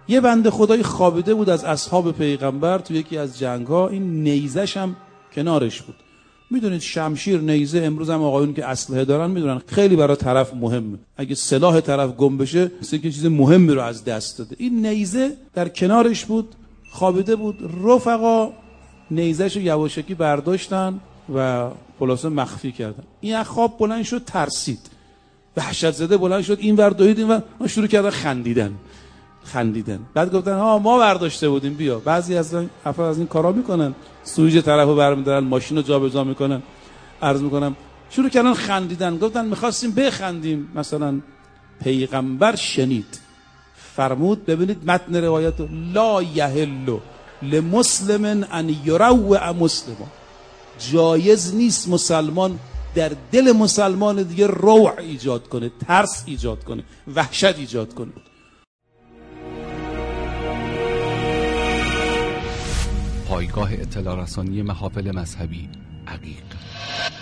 یه بنده خدایی خوابیده بود از اصحاب پیغمبر تو یکی از جنگ‌ها، این نیزش هم کنارش بود. میدونید شمشیر، نیزه، امروز هم آقایون که اسلحه دارن میدونن خیلی برای طرف مهمه. اگه سلاح طرف گم بشه مثل که چیز مهمی رو از دست داده. این نیزه در کنارش بود، خوابیده بود. رفقا نیزه‌ش رو یواشکی برداشتن و خلاصه مخفی کردن. این از خواب بلند شد، ترسید، وحشت زده بلند شد، این ور دوید این ور، شروع کردن خندیدن. بعد گفتن ها ما برداشته بودیم بیا. بعضی از افراد از این کارا میکنن، سویج طرفو برمی‌دارن، ماشین رو جابجا میکنن. عرض میکنم شروع کردن خندیدن. گفتن می‌خواستیم بخندیم، مثلا پیغمبر شنید فرمود، ببینید متن روایت، لا یحل لمسلم ان یروع مسلما، جایز نیست مسلمان در دل مسلمان دیگه روع ایجاد کنه، ترس ایجاد کنه، وحشت ایجاد کنه. پایگاه اطلاع رسانی محافل مذهبی عقیق.